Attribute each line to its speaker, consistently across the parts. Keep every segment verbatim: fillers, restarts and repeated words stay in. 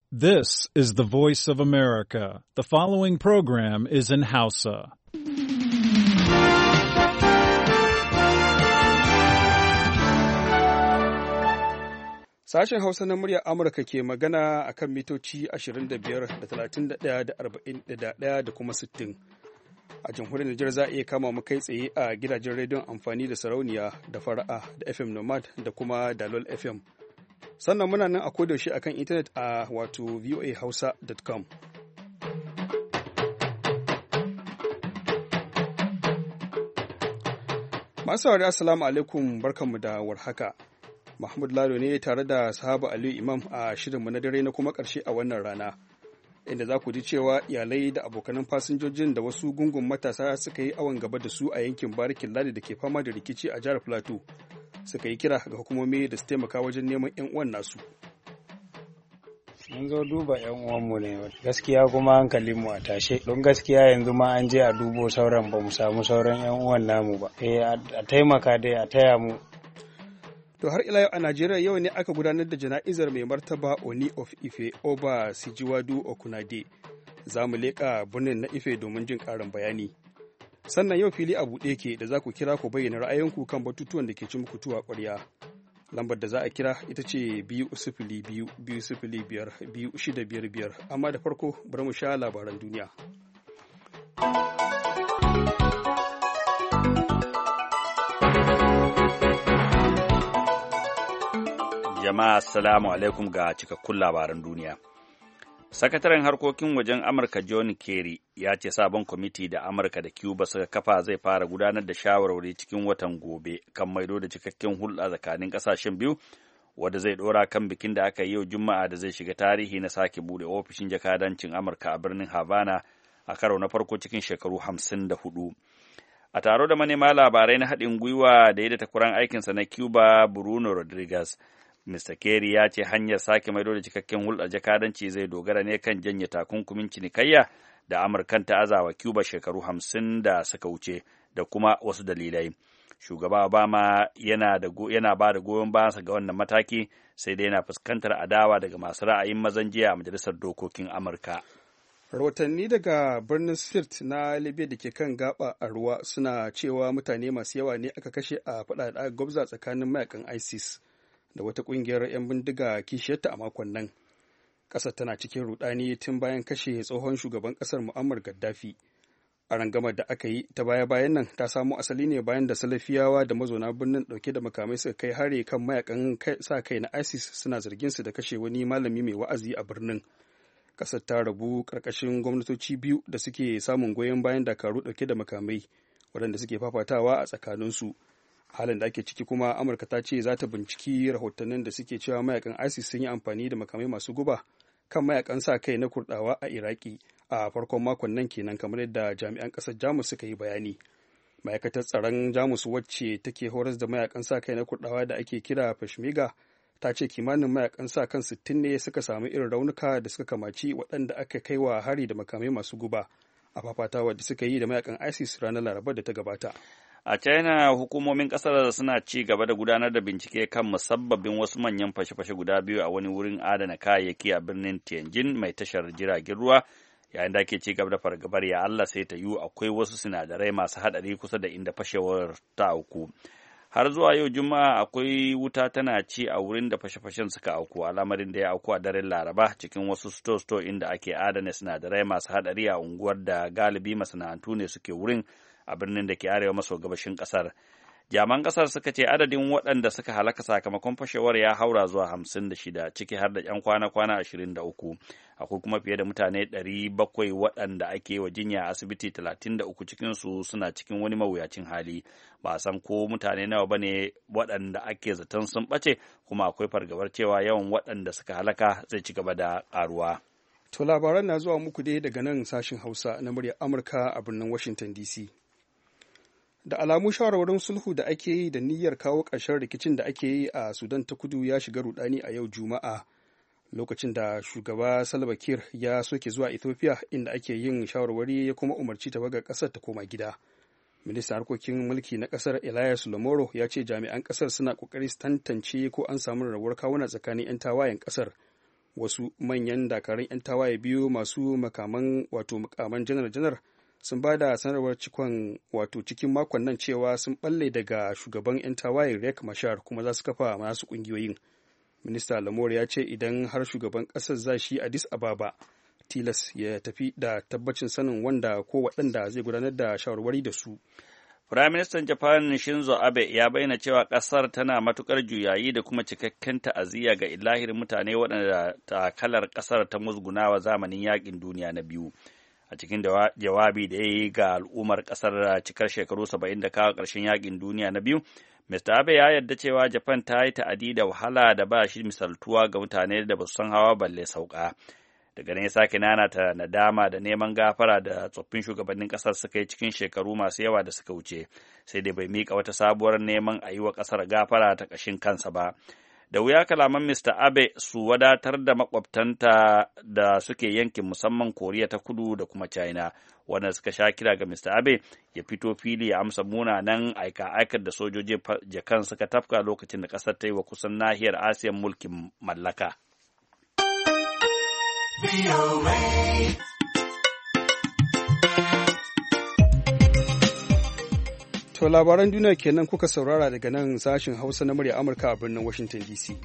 Speaker 1: This is the voice of America. The following program is in Hausa.
Speaker 2: Sashen Hausa na muryar Amurka ke magana a kan mitoci ashirin da biyar da talatin da ɗaya da arba'in da ɗaya da kuma sittin. A jamhuriyar Nijar za a iya kama mu kai tsaye a gidajen rediyon amfani da sarauniya da fara'a da F M Nomad da kuma Dalol F M. Sannan muna nan a kodayaushe akan intanet a wato voa hausa dot com. Masu saurari assalamu alaikum, barkanmu da warhaka. Mahmud Lalo ne tare da Sahaba Aliyu Imam a shirinmu na dare na kuma ƙarshe a wannan rana, inda za ku ji cewa iyalai da abokanan fasinjojin da wasu gungun matasa suka yi awon gaba da su a yankin Barikin Ladi da ke fama da rikici a jihar Plateau suka yi kira ga hukumomi da su taimaka wajen neman 'yan uwan nasu.
Speaker 3: Mun zo duba 'yan uwanmu ne, gaskiya kuma hankalinmu a tashe, don gaskiya yanzu ma an je a dubo sauran ba mu samu sauran 'yan uwan namu ba. Eh, a taimaka dai a taya mu.
Speaker 2: To har ila yau a Najeriya yau ne aka gudanar da jana'izar mai martaba Oni of Ife Oba Sijiwadu Okunade. Za mu leƙa birnin na Ife domin jin ƙarin bayani. Sannan yau fili a buɗe ke da za ku kira ku bayyana ra'ayinku kan batutuwan da ke ci muku tuwa ƙwarya. Lambar da za a kira ita ce biyu sifili biyu biyu sifili biyar biyu shida biyar biyar, amma da farko bari mu sha labaran duniya.
Speaker 4: Jama'a assalamu alaikum ga cikakkun labaran duniya. Sakataren harkokin wajen Amurka John Kerry ya ce sabon kwamiti da Amurka da Cuba suka kafa zai fara gudanar da shawarwari cikin watan gobe kan maido da cikakken hulɗa tsakanin ƙasashen biyu, wanda zai ɗora kan bikin da aka yi yau Juma'a da zai shiga tarihi na sake buɗe ofishin jakadancin Amurka a birnin Havana a karo na farko cikin shekaru hamsin da hudu. A taro da manema labarai na haɗin gwiwa da ya da takwaran aikinsa na Cuba Bruno Rodriguez, Mister Kerry ya ce hanyar sake maido da cikakken hulɗar jakadanci zai dogara ne kan janye takunkumin cinikayya da Amurkan ta azawa Cuba shekaru hamsin da suka wuce da kuma wasu dalilai. Shugaba Obama yana, da yana ba da goyon bayansa ga wannan mataki, sai dai yana fuskantar adawa daga masu ra'ayin mazan jiya a Majalisar Dokokin Amurka.
Speaker 2: Rahotanni daga birnin Sirt na Libya da ke kan gaba a ruwa suna cewa mutane masu yawa ne aka kashe a faɗa da gwabza tsakanin mayakan ISIS da wata ƙungiyar 'yan bindiga kishiyarta a makon nan. Ƙasar tana cikin rudani tun bayan kashe tsohon shugaban ƙasar Muammar Gaddafi. A rangamar da aka yi ta baya-bayan nan ta samo asali ne bayan da Salafiyawa da mazauna birnin ɗauke da makamai suka kai hare kan mayakan sa kai na ISIS suna zargin su da kashe wani malami mai wa'azi a birnin. Ƙasar ta rabu ƙarƙashin gwamnatoci biyu da suke samun goyon bayan dakaru ɗauke da makamai waɗanda suke fafatawa a tsakaninsu. Halin da ake ciki kuma Amurka ta ce za ta binciki rahotannin da suke cewa mayakan ISIS sun yi amfani da makamai masu guba kan mayakan sa kai na Kurdawa a Iraki a farkon makon nan kenan, kamar yadda jami'an ƙasar Jamus suka yi bayani. Ma'aikatar tsaron Jamus wacce take horas da mayakan sa kai na Kurdawa da ake kira Peshmerga ta ce kimanin mayakan sa kan sittin ne suka samu irin raunuka da suka kamaci waɗanda aka kai wa hari da makamai masu guba a fafatawa da suka yi da mayakan ISIS ranar Larabar da ta gabata.
Speaker 4: A China, hukumomin ƙasar suna ci gaba da gudanar da bincike kan musabbabin wasu manyan fashe-fashe guda biyu a wani wurin adana kayayyaki a birnin Tianjin mai tashar jiragen ruwa, yayin da ake ci gaba da fargabar ya Allah sai ta yiwu akwai wasu sinadarai masu haɗari kusa da inda fashewar ta auku. Har zuwa yau Juma'a akwai wuta tana ci a wurin da fashe-fashen suka auku, al'amarin da ya auku a daren Laraba cikin wasu sto-sto inda ake adana sinadarai masu haɗari a unguwar da galibi masana'antu ne suke wurin a birnin da ke arewa maso gabashin kasar. Jaman kasar suka ce adadin waɗanda suka halaka sakamakon fashewar ya haura zuwa hamsin da shida, ciki har da 'yan kwana-kwana ashirin da uku. Akwai kuma fiye da mutane ɗari bakwai waɗanda ake wa jinya a asibiti, talatin da uku cikinsu suna cikin wani mawuyacin hali. Ba san ko mutane nawa ba ne waɗanda ake zaton sun ɓace, kuma akwai fargabar cewa yawan waɗanda suka halaka zai ci gaba da ƙaruwa.
Speaker 2: To labaran na zuwa muku dai daga nan sashin Hausa na muryar Amurka a birnin Washington D C. Da alamu shawarwarin sulhu da ake yi da niyyar kawo ƙarshen rikicin da ake yi a Sudan ta kudu ya shiga rudani a yau Juma'a, lokacin da shugaba Salva Kiir ya soke zuwa Ethiopia inda ake yin shawarwari ya kuma umarci tawagar ƙasar ta koma gida. Ministan harkokin mulki na ƙasar Elias Lomoro ya ce jami'an ƙasar suna ƙoƙari su tantance ko an samu rarrabuwar kawuna tsakanin 'yan tawayen ƙasar wasu manyan dakarun 'yan tawaye biyu masu makaman wato makaman janar-janar sun ba da sanarwar cikon wato cikin makon nan cewa sun balle daga shugaban 'yan tawaye Riek Machar kuma za su kafa masu kungiyoyin. Minista Lamore ya ce idan har shugaban ƙasar za shi Addis Ababa tilas ya tafi da tabbacin sanin wanda ko waɗanda zai gudanar da shawarwari da su.
Speaker 4: Firaministan Japan Shinzo Abe ya bayyana cewa ƙasar tana matuƙar juyayi da kuma cikakken ta'aziyya ga ilahirin mutane waɗanda takalar ƙasar ta musgunawa zamanin yaƙin duniya na biyu. A cikin jawabi da ya yi ga al'ummar ƙasar cikar shekaru saba'in da kawo ƙarshen yaƙin duniya na biyu, Mister Abe ya yarda cewa Japan ta yi ta'adi da wahala da ba shi misaltuwa ga mutane da ba su san hawa balle sauka. Daga nan ya sake nanata nadama da neman gafara da tsoffin shugabannin ƙasar suka yi cikin shekaru masu yawa da suka wuce, sai dai bai miƙa wata sabuwar neman a yi wa ƙasar gafara ta ƙashin kansa ba. Da wuya kalaman Mister Abe su wadatar da makwabtanta da suke yankin musamman Koriya ta Kudu da kuma China, wanda suka sha kira ga Mister Abe ya fito fili ya amsa munanan aika-aikar da sojoji Japan suka tafka lokacin da ƙasar ta yi wa kusan nahiyar Asiya mulkin mallaka.
Speaker 2: To labaran duniya kenan kuka saurara daga nan sashin Hausa na murya Amurka a birnin Washington D C.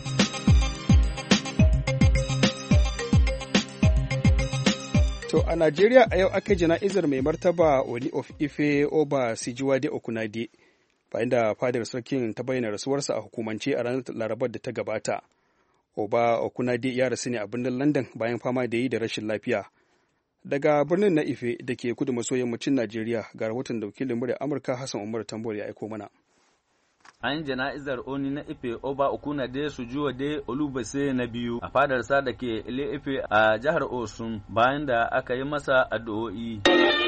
Speaker 2: To a Najeriya a yau aka jana'izar mai martaba Oni of Ife Oba Sijiwade Okunade bayan da fadar sarkin ta bayyana rasuwarsa a hukumance a ranar Larabar da ta gabata. Oba Okunade ya rasu ne a birnin London bayan fama da yi da rashin lafiya. Daga birnin na Ife da ke kudu maso yammacin Najeriya ga rahoton da wakilin murya Amurka Hassan Umar Tambol ya aiko mana.
Speaker 5: An jana'izar Oni na Ife Oba Okunade Sujuwade Olubase na biyu a fadarsa da ke Ile Ife a jihar Osun bayan da aka yi masa addu'o'i.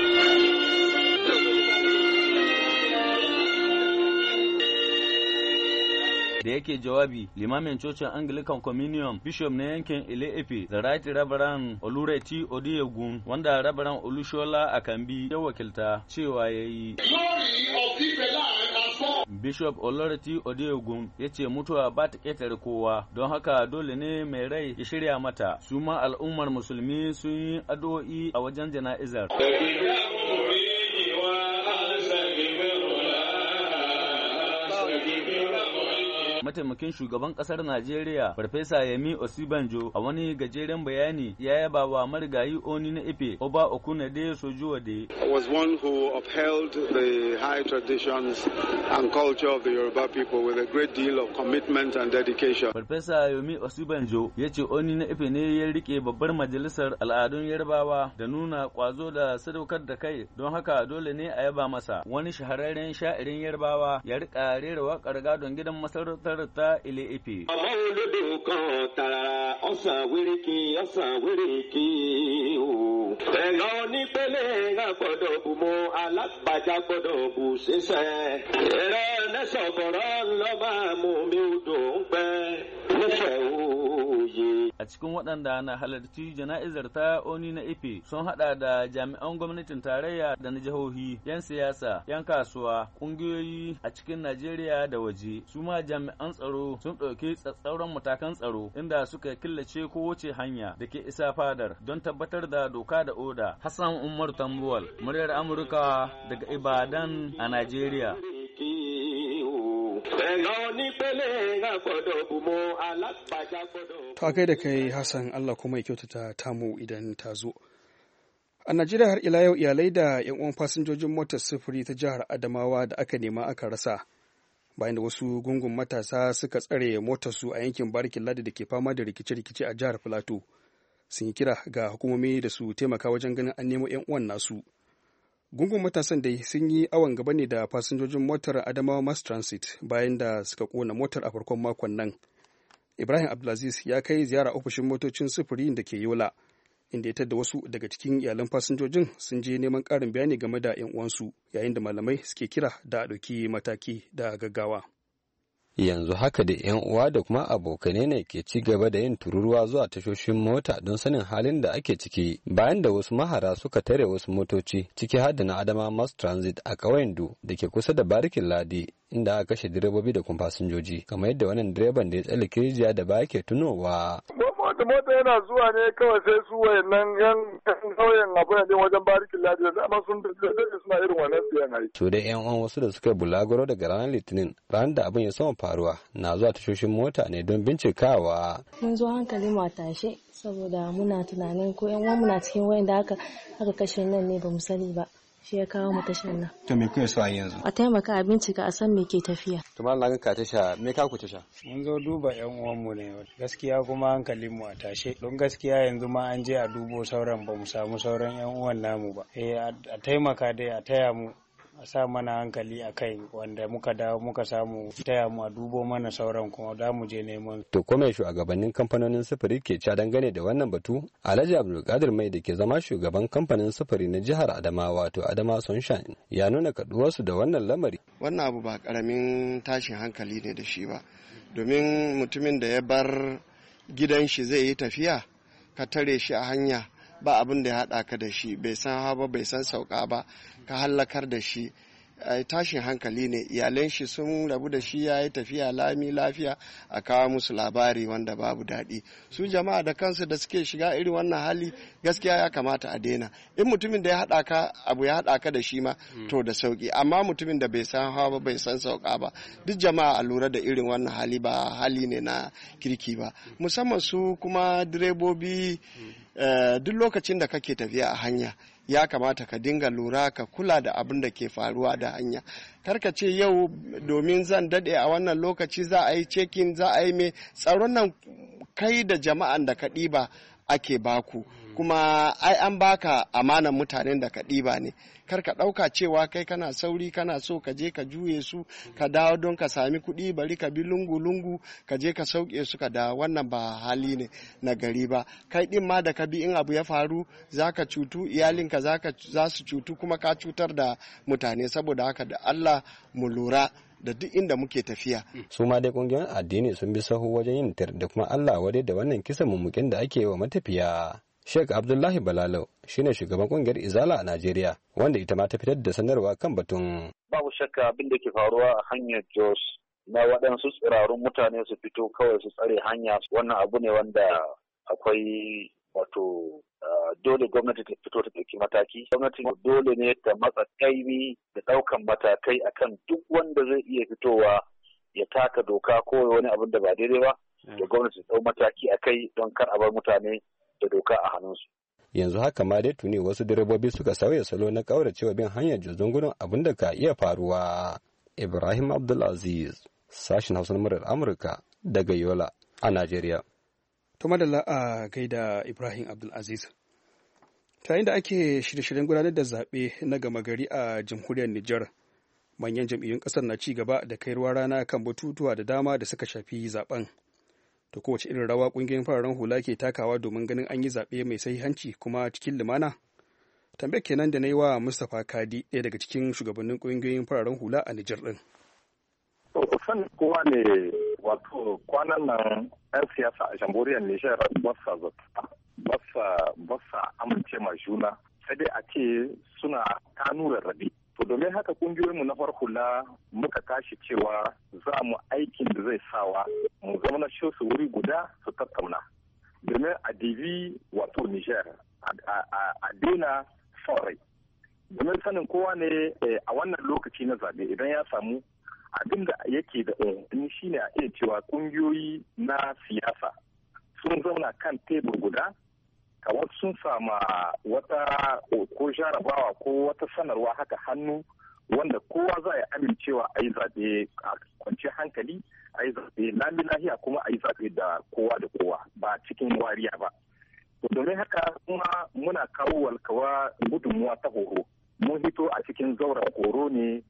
Speaker 5: Da yake jawabi, limamin cocin Anglican Communion Bishop na yankin Ile-Ife, the Right Reverend Olureti Odiegun, wanda Reverend Olushola Akambi ya wakilta cewa ya yi. Bishop Olureti Odiegun ya ce mutuwa ba ta ƙetare kowa, don haka dole ne mai rai ya shirya mata. Su ma al'ummar musulmi sun yi addu'o'i a wajen jana'izar. Mataimakin shugaban kasar Najeriya Farfesa Yemi Osibanjo a wani gajeren bayani ya yaba wa marigayi Oni na Ife Oba Okunade Sojuwade.
Speaker 6: Was one who upheld the high traditions and culture of the Yoruba people with a great deal of commitment and dedication.
Speaker 5: Farfesa Yemi Osibanjo ya ce Oni na Ife ne ya rike babbar majalisar al'adun Yarbawa da nuna kwazo da sadaukar da kai, don haka dole ne a yaba masa. Wani shahararren sha'irin Yarbawa ya rika rera waƙar gadon gidan masarautar ta Ile Ife.
Speaker 7: Ọmọlódò kan tààrà ọ̀sán wíríkì ọ̀sán wíríkì o. Ẹ̀yọ́ onípele ńlá gbọ́dọ̀ bù mọ́ alágbàjá gbọ́dọ̀ bù ṣiṣẹ́. Ẹ̀rọ nẹ́sọ̀bọ̀rọ̀ lọ́ba mú mi odò ń pẹ́ nífẹ̀ẹ́ òye.
Speaker 5: A cikin waɗanda na halarci jana'izar ta Oni na Ife sun haɗa da jami'an gwamnatin tarayya da na jihohi, 'yan siyasa, 'yan kasuwa, ƙungiyoyi a cikin Najeriya da waje. Su ma jami'an tsaro sun ɗauki tsatsauran matakan tsaro inda suka killace kowace hanya da ke isa fadar don tabbatar da doka da oda. Hassan Umar Tambuwal, muryar Amurka daga Ibadan a Najeriya.
Speaker 2: Ta kai da kai Hassan, Allah kuma ya kyautata tamu idan ta zo. A Najeriya har ila yau iyalai da 'yan uwan fasinjojin motar sufuri ta jihar Adamawa da aka nema aka rasa bayan da wasu gungun matasa suka tsare motarsu a yankin Barikin Ladi da ke fama da rikice-rikice a jihar Filato. Sun yi kira ga hukumomi da su taimaka wajen ganin an nemo 'yan uwan nasu. Gungun matasan dai sun yi awon gaba ne da fasinjojin motar Adamawa Mass Transit bayan da suka kona motar a farkon makon nan. Ibrahim Abdulaziz ya kai ziyara ofishin motocin sufuri da ke Yola, inda ya tadda wasu daga cikin iyalan fasinjojin sun je neman ƙarin bayani game da 'yan uwansu, yayin da malamai suke kira da a ɗauki mataki da gaggawa.
Speaker 8: Yanzu haka da 'yan uwa da kuma abokanai ne ke ci gaba da yin tururuwa zuwa tashoshin mota don sanin halin da ake ciki bayan da wasu mahara suka tare wasu motoci ciki har da na Adama Mass Transit a ƙauyen Du da ke kusa da Barikin Ladi, inda aka kashe direbobi da kuma fasinjoji kamar yadda wannan direban da ya tsallake rijiya da ba ke tunowa.
Speaker 9: mota mota yana zuwa ne kawai sai su wayannan yan kauyen abin da wajen barikin lafiya da amma sun da suna irin wannan siyan ai.
Speaker 8: Su dai yan uwan wasu da suka bulaguro daga ranar Litinin ranar da abin ya sama faruwa na zuwa tashoshin mota ne don bincikawa.
Speaker 10: Mun zo hankali mu a tashe saboda muna tunanin ko yan uwan muna cikin wayanda aka aka kashe nan ne ba mu sani ba. Shi ya kawo mu tashar nan.
Speaker 8: To me kuke so a yanzu?
Speaker 10: A taimaka a bincika a san me ke tafiya.
Speaker 8: To mallan ka tasha me ka ku tasha?
Speaker 3: Mun zo duba yan uwanmu ne gaskiya kuma hankalin mu a tashe don gaskiya yanzu ma an je a dubo sauran ba mu samu sauran yan uwan namu ba. Eh a taimaka dai a taya mu a sa mana hankali a kai wanda muka dawo muka samu taya mu a dubo mana sauran kuma da mu je neman.
Speaker 8: To kome shugabannin kamfanonin sufuri ke ca dangane da wannan batu? Alhaji Abdulkadir Mai da ke zama shugaban kamfanin sufuri na jihar Adamawa wato Adama Sunshine ya nuna kaduwarsu da wannan lamari.
Speaker 11: Wannan abu ba karamin tashin hankali ne da shi ba. Domin mutumin da ya bar gidan shi zai yi tafiya ka tare shi a hanya ba abin da ya haɗa ka da shi bai san hawa bai san sauka ba ka hallakar da shi tashin hankali ne iyalan shi sun rabu da shi ya yi tafiya lami lafiya a kawo musu labari wanda babu daɗi su jama'a da kansu da suke shiga irin wannan hali gaskiya ya kamata a daina in mutumin da ya haɗa ka abu ya haɗa ka da shi ma to da sauki amma mutumin da bai san hawa ba bai san sauka ba duk jama'a a lura da irin wannan hali ba hali ne na kirki ba musamman su kuma direbobi duk lokacin da kake tafiya a hanya ya kamata ka dinga lura ka kula da abin da ke faruwa da hanya karka ce yau domin zan dade a wannan lokaci za a yi cekin za a yi mai tsaron nan kai da jama'an da ka ɗiba ake baku kuma ai an baka amanan mutanen da ka ɗiba ne kar ka ɗauka cewa kai kana sauri kana so ka je ka juye su ka dawo don ka sami kuɗi bari ka bi lungu-lungu ka je ka sauke su ka dawo wannan ba hali ne na gari ba kai ɗin ma da ka bi in abu ya faru za ka cutu iyalinka za su cutu kuma ka cutar da mutane saboda haka da Allah mu lura da duk inda muke tafiya.
Speaker 8: Su ma dai kungiyoyin addini sun bi sahu wajen yin tir da kuma Allah wadai da wannan kisan mummukin da ake wa matafiya. Sheikh Abdullahi Balalau shine shugaban kungiyar Izala a Najeriya wanda ita ma ta fitar da sanarwa kan batun.
Speaker 12: Babu shakka abin da ke faruwa a hanyar Jos na waɗansu tsirarun mutane su fito kawai su tsare hanya wannan abu ne wanda akwai wato dole gwamnati ta fito ta ɗauki mataki. Gwamnati dole ne ta matsa kaimi da ɗaukan matakai akan duk wanda zai iya fitowa ya taka doka ko wani abin da ba daidai ba. Da gwamnati ta ɗau mataki a kai don kar a bar mutane da doka a hannunsu.
Speaker 8: Yanzu haka ma dai tuni wasu direbobi suka sauya salo na kauracewa bin hanyar jozon gudun abin da ka iya faruwa. Ibrahim Abdulaziz, sashen Hausa na murar Amurka daga Yola a Najeriya.
Speaker 2: To madalla a gaida Ibrahim Abdulaziz. Ta da ake shirye-shiryen gudanar da zaɓe na gama gari a jamhuriyar Nijar, manyan jam'iyyun ƙasar na ci gaba da kai ruwa rana kan batutuwa da dama da suka shafi zaɓen. To kowace irin rawa ƙungiyoyin fararen hula ke takawa domin ganin an yi zaɓe mai sahihanci kuma cikin lumana? Tambayar kenan da na yi wa Mustapha Kadi ɗaya daga cikin shugabannin ƙungiyoyin fararen hula a Nijar ɗin.
Speaker 9: To kusan kowa ne wato kwanan nan 'yan siyasa a jamhuriyar Nijar basa basa basa amince ma juna sai dai a ce suna kanu rarrabe. To domin haka kungiyoyinmu na farko hula muka tashi cewa za mu aikin da zai sawa mu zama na su wuri guda su tattauna. Domin a divi wato Niger a daina son domin sanin kowa ne a wannan lokaci na zabe idan ya samu abin da yake da umarni shine a iya cewa kungiyoyi na siyasa sun zauna kan tebur guda kamar sun sama wata ko jarabawa ko wata sanarwa haka hannu wanda kowa za a amincewa a yi zaɓe a kwanciyar hankali a yi zaɓe lami lahiya kuma a yi zaɓe da kowa da kowa ba cikin wariya ba. Domin haka kuma muna kawo walkawa gudunmuwa ta horo. Mun hito a cikin zauren horo ne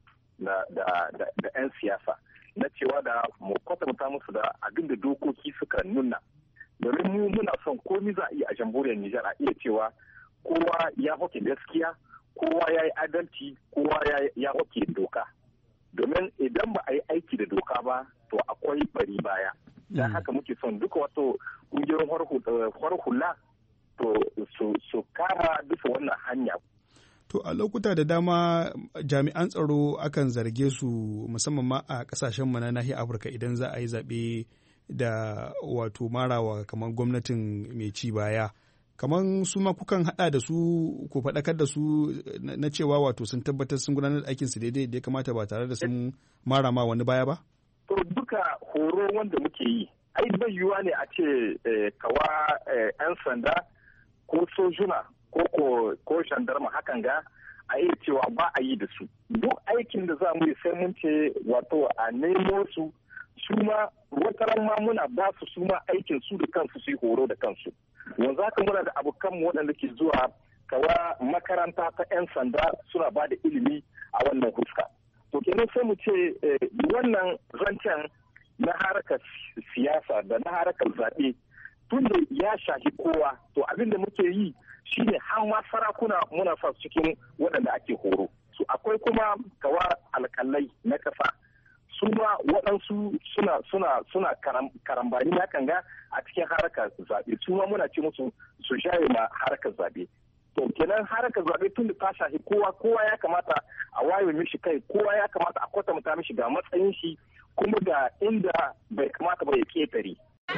Speaker 9: da 'yan siyasa na cewa da mu kwatanta musu da abin da dokoki suka nuna. Domin mu muna son komi za a iya a jamhuriyar Nijar a iya cewa kowa ya hoke gaskiya, kowa ya yi adalci, kowa ya hoke doka. Domin idan ba a yi aiki da doka ba, to akwai bari baya. Don haka muke son duka wato ƙungiyoyin hula to su kara bisa wannan hanya.
Speaker 2: To a lokuta da dama jami'an tsaro akan zarge su musamman ma a ƙasashenmu na nahiyar Afirka idan za a yi zaɓe da wato marawa kamar gwamnatin mai ci baya. Kamar su ma kukan haɗa da su ku faɗakar da su na cewa wato sun tabbatar sun gudanar da aikinsu daidai da ya kamata ba tare da sun mara ma wani baya ba?
Speaker 9: To duka horo wanda muke yi, ai bai yiwuwa ne a ce kawa 'yan sanda ko sojuna ko ko shandarma hakan ga a iya cewa ba a yi da su. Duk aikin da za mu yi sai mun ce wato a nemo su su ma wataran ma muna ba su su ma aikin su da kansu su yi horo da kansu. Wanzu haka muna da abokanmu waɗanda ke zuwa kawa makaranta ta 'yan sanda suna ba da ilimi a wannan huska. To kenan sai mu ce wannan zancen na harkar siyasa da na harkar zaɓe tun da ya shafi kowa, to abin da muke yi shine har ma sarakuna muna sa cikin waɗanda ake horo. So akwai kuma kawa alƙalai na ƙasa. su ma waɗansu suna suna suna karambani na kanga a cikin harkar zaɓe, su ma muna ce musu su shaye ma harkar zaɓe. To kenan harkar zaɓe tun da ta shafi kowa kowa ya kamata a waye mishi kai, kowa ya kamata a kwatanta mishi ga matsayin shi kuma ga inda bai kamata ba ya ketare.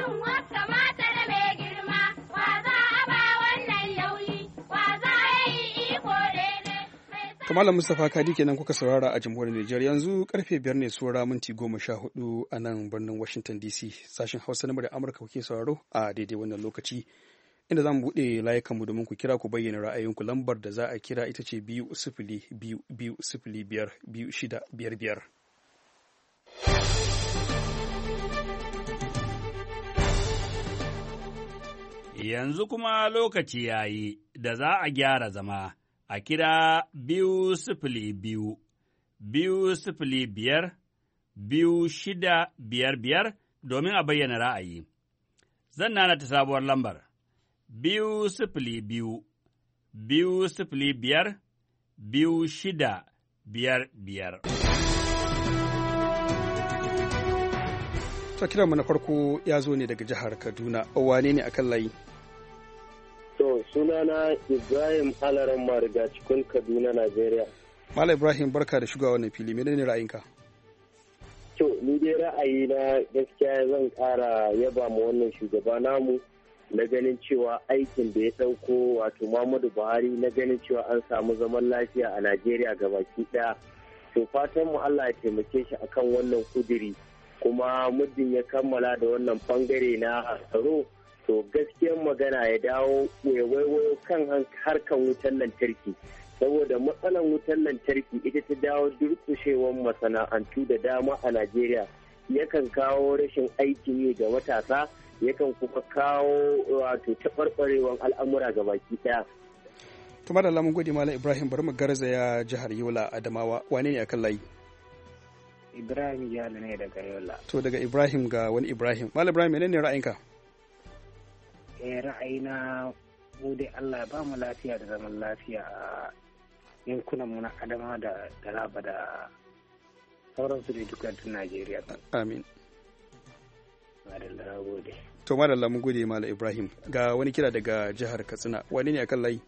Speaker 2: Malam Mustapha Kadi kenan kuka saurara a jamhuriyar Nijar. Yanzu karfe biyar ne saura minti goma sha hudu a nan birnin Washington D C. Sashen Hausa na Amurka kuke sauraro a daidai wannan lokaci. Inda za mu buɗe layukanmu domin ku kira ku bayyana ra'ayinku. Lambar da za a kira ita ce biyu sifili biyu biyu sifili biyar biyu shida biyar biyar.
Speaker 4: Yanzu kuma lokaci ya yi da za a gyara zama. A kira biyu sifili biyu, biyu sifili biyar, biyu shida biyar biyar domin a bayyana ra'ayi. Zan nana ta sabuwar lambar, biyu sifili biyu, biyu sifili biyar, biyu shida biyar biyar.
Speaker 2: Ta kiranmu na farko ya zo ne daga jihar Kaduna, wane ne akan layi?
Speaker 13: To, sunana Ibrahim Alaran Mariga cikin Kaduna, Najeriya.
Speaker 2: Malam Ibrahim, barka da shiga wannan fili, menene ra'ayinka?
Speaker 13: To, ni dai ra'ayina gaskiya zan ƙara yaba ma wannan shugaba namu na ganin cewa aikin da ya ɗauko wato Muhammadu Buhari na ganin cewa an samu zaman lafiya a Najeriya gabaki ɗaya. To, fatan mu Allah ya taimake shi akan wannan kuduri, kuma muddin ya kammala da wannan bangare na tsaro. To gaskiyar magana ya dawo ya waiwayo kan harkan wutar lantarki, saboda matsalar wutar lantarki ita ta dawo durƙushewar masana'antu da dama a Najeriya, yakan kawo rashin aikin yi ga matasa, yakan kuma kawo wato taɓarɓarewar al'amura ga baki ɗaya.
Speaker 2: Tuma da lamun gode Malam Ibrahim, bari mu garzaya jihar Yola Adamawa, wane ne akan layi?
Speaker 14: Ibrahim Yalo ne daga Yola.
Speaker 2: To daga Ibrahim ga wani Ibrahim. Malam Ibrahim, menene ra'ayinka?
Speaker 14: Eh ra'ayina mu dai Allah ba mu lafiya da zaman lafiya a yankunan mu na Adama da Taraba da sauransu da dukkan Najeriya.
Speaker 2: Amin.
Speaker 14: Madalla gode.
Speaker 2: To madalla mun gode Malam Ibrahim. Ga wani kira daga jihar Katsina. Wani ne akan layi?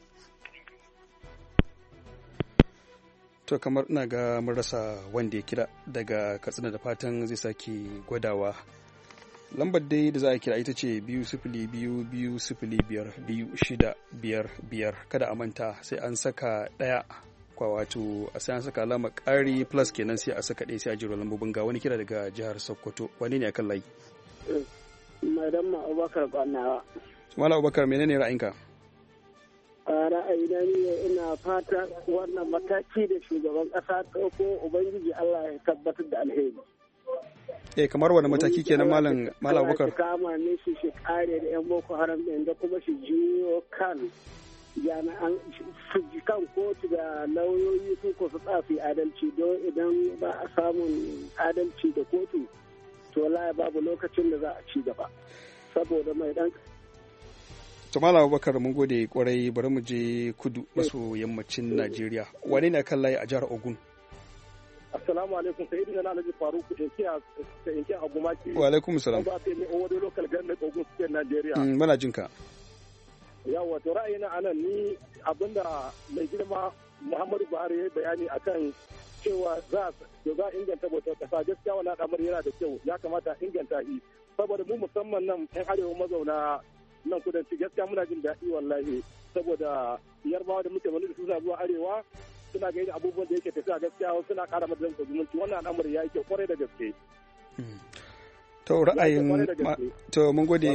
Speaker 2: To kamar ina ga mun rasa wanda ya kira daga Katsina, da fatan zai sake gwadawa. Lambar dai da za a kira ita ce biyu sifili biyu biyu sifili biyar biyu shida biyar biyar. Kada a manta sai an saka ɗaya kwa wato a sai an saka alama ƙari plus kenan sai a saka ɗaya sai a jiro lambobin. Ga wani kira daga jihar Sokoto. Wani ne akan layi?
Speaker 15: Madam Abubakar Kwanawa.
Speaker 2: Malam Abubakar, menene ra'ayinka?
Speaker 15: A ra'ayina ne ina fata wannan mataki da shugaban ƙasa ɗauko Ubangiji Allah ya tabbatar da alheri.
Speaker 2: Eh kamar wani mataki kenan malam malam Abubakar?
Speaker 15: Kama ne shi shi kare da yan Boko Haram ɗin da kuma shi jiyo kan jami'an su ji kan kotu da lauyoyi su ko su tsafi adalci, don idan ba a samun adalci da kotu to wallahi babu lokacin da za a ci gaba saboda mai dan.
Speaker 2: To malam Abubakar mun gode kwarai, bari mu je kudu maso yammacin Najeriya. Wane ne kan layi a jihar Ogun?
Speaker 16: Assalamu alaikum, sai idina Alhaji Faruku in kiya in kiya Agumaki.
Speaker 2: Wa alaikum salam.
Speaker 16: Ba sai ne wani local government Ogun State Nigeria.
Speaker 2: Mm, muna jinka.
Speaker 16: Yawa to ra'ayina anan ni abinda mai girma Muhammadu Buhari ya bayani akan cewa za a inganta bautar kasa gaskiya wannan al'amari yana da kyau ya kamata a inganta shi saboda mu musamman nan yan arewa mazauna nan kudanci gaskiya muna jin daɗi wallahi saboda yarbawa da muke wani da suna zuwa arewa suna ga abubuwan da yake tafiya gaskiya suna ƙara madalan zumunci wannan al'amari ya yi kyau kwarai da gaske.
Speaker 2: To ra'ayin to mun gode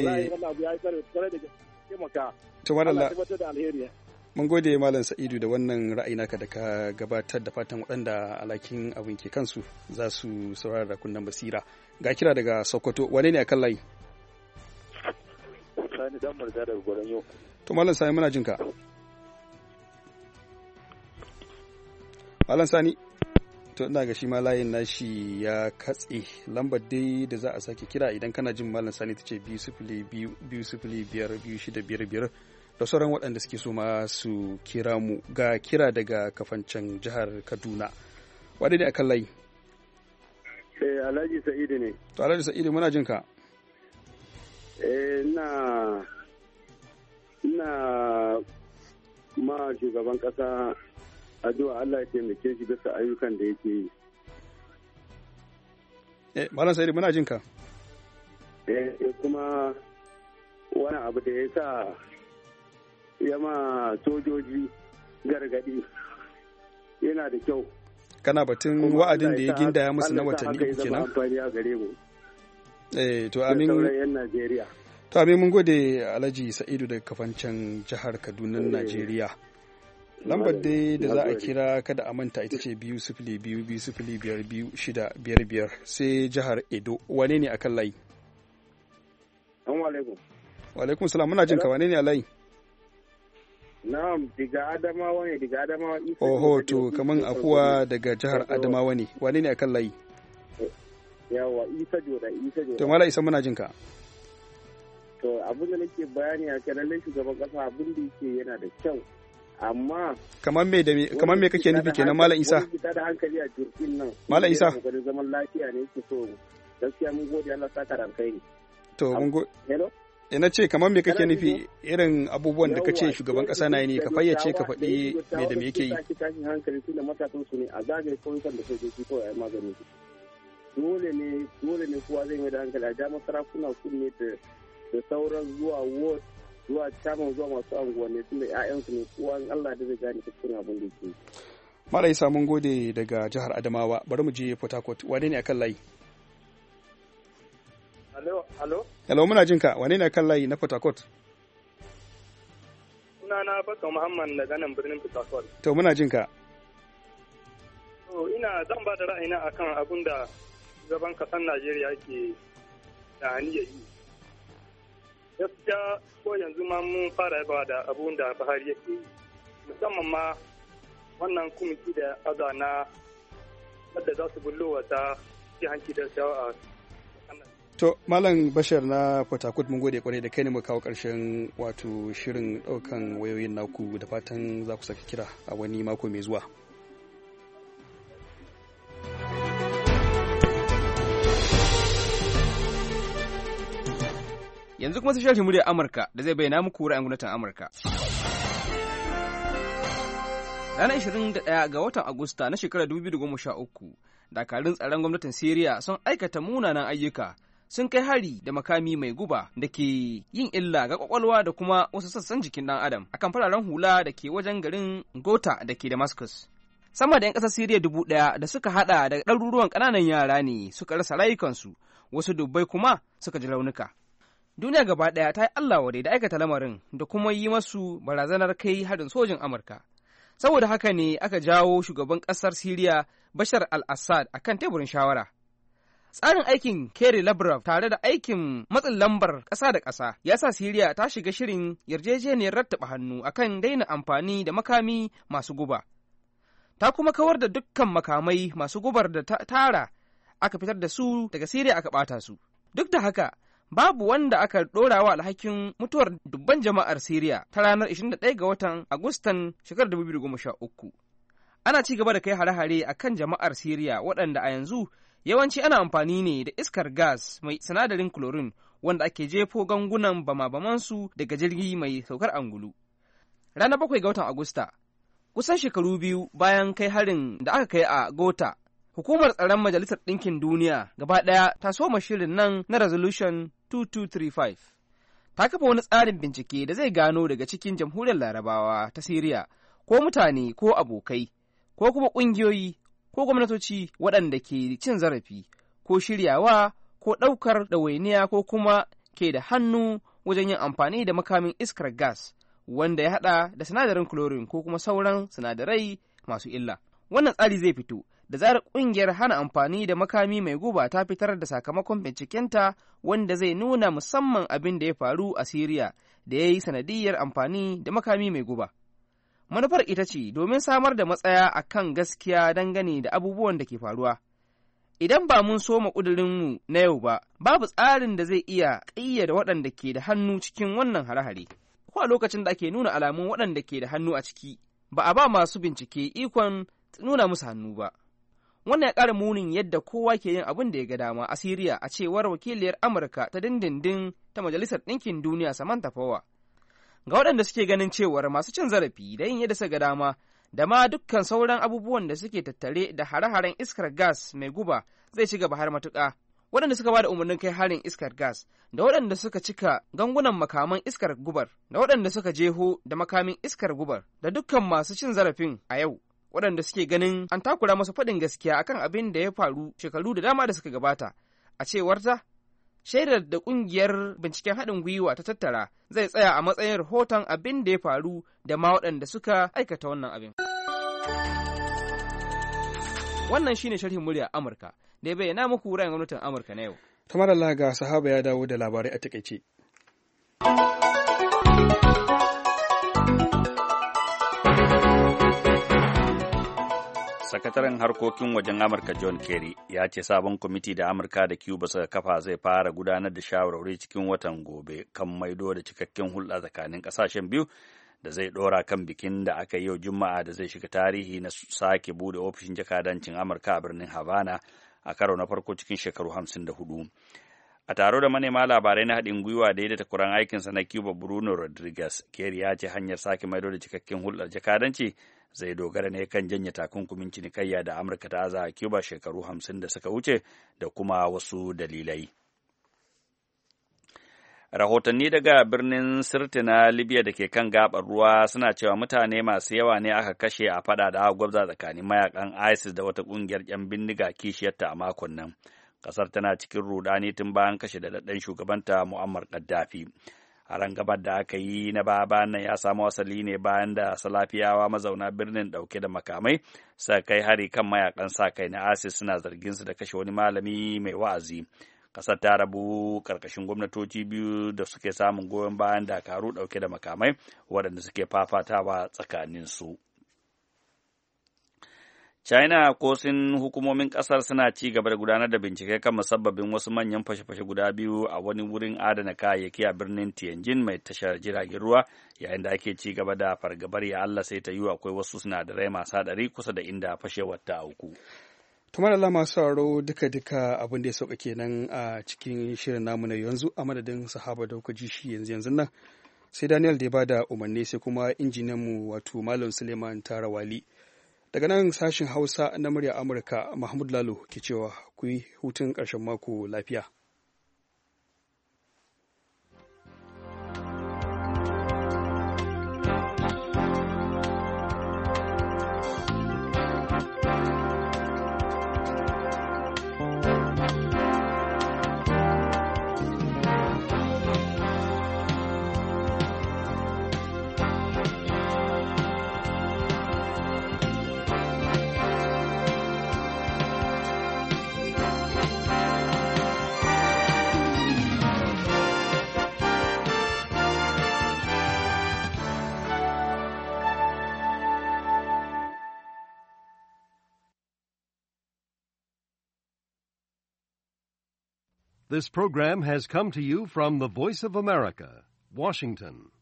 Speaker 2: to madalla mun gode Malam Sa'idu da wannan ra'ayi naka da ka gabatar da fatan waɗanda alakin abin ke kansu za su saurara da kunnen basira. Ga kira daga Sokoto, wane ne a kan layi?
Speaker 17: Sani dan Murza daga Goronyo.
Speaker 2: To Malam Sani muna jinka. Malam Sani, to ina ga shi ma layin nashi ya katse. Lambar dai da za a sake kira idan kana jin Malam Sani ta ce biyu sifili biyu biyu sifili biyar biyu shida biyar biyar. Da sauran waɗanda suke so ma su kira mu. Ga kira daga Kafancan jihar Kaduna. Wane ne akan layi?
Speaker 18: Eh, Alhaji Sa'idu ne.
Speaker 2: To Alhaji Sa'idu muna jin ka.
Speaker 18: Eh, ina ina ma shugaban kasa addu'a Allah ya taimake shi bisa ayyukan da yake yi.
Speaker 2: Eh, Malam Sa'idu muna jin ka.
Speaker 18: Eh, kuma wani abu da ya sa yama sojoji gargadi yana da kyau.
Speaker 2: Kana batun wa'adin da ya gindaya musu na watanni uku kenan? Eh, to amin. To amin mun gode Alhaji Sa'idu daga Kafancan jihar Kaduna, Najeriya. Lambar dai da za a kira kada a manta ita ce biyu sifili biyu biyu sifili biyar biyu shida biyar biyar sai jihar Edo. Wane ne akan layi?
Speaker 18: Assalamu alaikum.
Speaker 2: Wa alaikum salam, muna jin ka, wane ne a layi?
Speaker 18: Na'am, diga Adamawa ne, diga Adamawa Isa.
Speaker 2: Oho, to kaman akuwa daga jihar Adamawa ne. Wane ne akan layi?
Speaker 18: Yawa, Isa Joda, Isa Joda.
Speaker 2: To Mala Isa muna jin ka.
Speaker 18: To abin da nake bayani a kan lalle shugaban kasa abin da yake yana da kyau. Amma
Speaker 2: kaman me da kaman me kake nufi kenan Malam Isa?
Speaker 18: Kita da hankali a jirgin nan.
Speaker 2: Malam Isa.
Speaker 18: Kokarin zaman lafiya ne yake so. Gaskiya mun gode Allah saka da alkhairi.
Speaker 2: To mun gode.
Speaker 18: Hello?
Speaker 2: Ina ce kamar me kake nufi irin abubuwan da kace shugaban kasa na yi ne ka fayyace ka faɗi me da me yake yi.
Speaker 18: Tashin hankali tunda matasan su ne a zagaye koyukan da sojoji kawai a magani. Dole ne dole ne kowa zai mai da hankali a jami'ar sarakuna kunne da da sauran zuwa ward zuwa chairman zuwa masu anguwanni tunda ƴaƴansu ne kowa in Allah da zai gane cikin abin da yake.
Speaker 2: Mala Isa mun gode daga jihar Adamawa, bari mu je Port Harcourt. Wane ne akan layi?
Speaker 16: Hello, hello.
Speaker 2: Hello, muna jin ka. Wane ne kan layi na Port Harcourt?
Speaker 16: Sunana Baka Muhammad daga nan birnin Port Harcourt.
Speaker 2: To muna jin ka.
Speaker 16: To ina zan ba da ra'ayina akan abin da gaban kasar Najeriya ke da aniyar yi. Gaskiya ko yanzu ma mun fara yaba da abun da Buhari yake yi. Musamman ma wannan kwamiti da aza na wadda za su bullo wata hanci da shawa.
Speaker 2: To, Malam Bashar na Port Harcourt mun gode kwarai da kai ne mu kawo ƙarshen wato shirin ɗaukan wayoyin naku da fatan za ku sake kira a wani mako mai zuwa.
Speaker 19: Yanzu kuma sai sharhin muryar Amurka da zai bayyana muku ra'ayin gwamnatin Amurka. Ranar ashirin da ɗaya ga watan Agusta na shekarar dubu biyu da goma sha uku, dakarun tsaron gwamnatin Siriya sun aikata munanan ayyuka, sun kai hari da makami mai guba da ke yin illa ga kwakwalwa da kuma wasu sassan jikin ɗan adam akan fararen hula da ke wajen garin Gota da ke Damascus. Sama da 'yan ƙasar Siriya dubu ɗaya da suka haɗa da ɗaruruwan ƙananan yara ne suka rasa rayukansu, wasu dubbai kuma suka ji raunuka. Duniya gaba ɗaya ta yi Allah wadai da aikata lamarin da kuma yi masu barazanar kai harin sojin Amurka. Saboda haka ne aka jawo shugaban ƙasar Siriya Bashar al-Assad a kan teburin shawara. Tsarin aikin Kerry Lavrov tare da aikin matsin lambar ƙasa da ƙasa ya sa Siriya ta shiga shirin yarjejeniyar rattaba hannu akan daina amfani da makami masu guba. Ta kuma kawar da dukkan makamai masu gubar da ta tara aka fitar da su daga Siriya aka ɓata su. Duk da haka, babu wanda aka ɗorawa alhakin mutuwar dubban jama'ar Siriya ta ranar ashirin da ɗaya ga watan Agustan shekarar dubu biyu da goma sha uku. Ana ci gaba da kai hare-hare a kan jama'ar Siriya waɗanda a yanzu yawanci ana amfani ne da iskar gas mai sinadarin chlorine wanda ake jefo gangunan bama-bamansu daga jirgi mai saukar angulu. Ranar bakwai ga watan Agusta, Kusan shekaru biyu bayan kai harin da aka kai a Gota, Hukumar Tsaron Majalisar Ɗinkin Duniya gaba ɗaya ta soma shirin nan na Resolution two two three five. Ta kafa wani tsarin bincike da zai gano daga cikin Jamhuriyar Larabawa ta Siriya ko mutane ko abokai ko kuma ƙungiyoyi ko gwamnatoci waɗanda ke cin zarafi ko shiryawa ko ɗaukar ɗawainiya ko kuma ke da hannu wajen yin amfani da makamin iskar gas wanda ya haɗa da sinadarin chlorine ko kuma sauran sinadarai masu illa. Wannan tsari zai fito da zarar ƙungiyar hana amfani da makami mai guba ta fitar da sakamakon bincikenta wanda zai nuna musamman abin da ya faru a Siriya da ya yi sanadiyyar amfani da makami mai guba. Manufar ita ce domin samar da matsaya a kan gaskiya dangane da abubuwan da ke faruwa. Idan ba mun soma ƙudurinmu na yau ba, babu tsarin da zai iya ƙayyade waɗanda ke da hannu cikin wannan hare-hare. Ko a lokacin da ake nuna alamun waɗanda ke da hannu a ciki, ba a ba masu bincike ikon nuna musu hannu ba. Wannan ya ƙara munin yadda kowa ke yin abin da ya ga dama a Siriya, a cewar wakiliyar Amurka ta dindindin ta Majalisar Ɗinkin Duniya Samantha Power. Ga waɗanda suke ganin cewar masu cin zarafi da yin yadda suka ga dama da ma dukkan sauran abubuwan da suke tattare da hare-haren iskar gas mai guba zai ci gaba har matuƙa. Waɗanda suka ba da umarnin kai harin iskar gas, da waɗanda suka cika gangunan makaman iskar gubar, da waɗanda suka jeho da makamin iskar gubar, da dukkan masu cin zarafin a yau, waɗanda suke ganin an takura masu faɗin gaskiya akan abin da ya faru shekaru da dama da suka gabata. A cewarta, shaidar da ƙungiyar binciken haɗin gwiwa ta tattara zai tsaya a matsayin rahoton abin da ya faru da ma waɗanda suka aikata wannan abin. Wannan shine sharhin murya Amurka da ya bayyana muku ra'ayin gwamnatin Amurka na yau.
Speaker 2: Tamar Allah ga sahaba ya dawo da labarai a takaice.
Speaker 4: Sakataren harkokin wajen Amurka John Kerry ya ce sabon kwamiti da Amurka da Cuba suka kafa zai fara gudanar da shawarwari cikin watan gobe kan maido da cikakken hulɗa tsakanin ƙasashen biyu da zai ɗora kan bikin da aka yi yau Juma'a da zai shiga tarihi na sake bude ofishin jakadancin Amurka a birnin Havana a karo na farko cikin shekaru hamsin da hudu. A taro da manema labarai na haɗin gwiwa da ya da takwaran aikinsa na Cuba Bruno Rodriguez, Kerry ya ce hanyar sake maido da cikakken hulɗar jakadanci zai dogara ne kan janye takunkumin cinikayya da Amurka ta aza a Cuba shekaru hamsin da suka wuce da kuma wasu dalilai. Rahotanni daga birnin Sirti na Libya da ke kan gabar ruwa suna cewa mutane masu yawa ne aka kashe a fada da gwabza tsakanin mayakan ISIS da wata ƙungiyar 'yan bindiga kishiyarta a makon nan. Kasar tana cikin rudani tun bayan kashe da daɗaɗɗen shugabanta Muammar Gaddafi. A rangabar da aka yi na baba nan ya samu asali ne bayan da Salafiyawa mazauna birnin ɗauke da makamai suka kai hari kan mayakan sa kai na ISIS suna zargin su da kashe wani malami mai wa'azi. Kasar ta rabu karkashin gwamnatoci biyu da suke samun goyon bayan dakaru ɗauke da makamai waɗanda suke fafatawa tsakanin su. China ko sin hukumomin ƙasar suna ci gaba da gudanar da bincike kan musabbabin wasu manyan fashe-fashe guda biyu a wani wurin adana kayayyaki a birnin Tianjin mai tashar jiragen ruwa, yayin da ake ci gaba da fargabar ya Allah sai ta yi akwai wasu sinadarai masu haɗari kusa da inda fashewar ta auku.
Speaker 2: Tumar Allah masu sauraro duka-duka abin da ya sauka kenan a cikin shirin namu na yanzu a madadin sahaba da kuka ji shi yanzu yanzu nan sai Daniel da ya bada umarni sai kuma injiniyanmu wato Malam Suleiman Tarawali. Daga nan sashin Hausa na murya Amurka, Mahmud Lalo ke cewa ku yi hutun ƙarshen mako lafiya.
Speaker 20: This program has come to you from the Voice of America, Washington.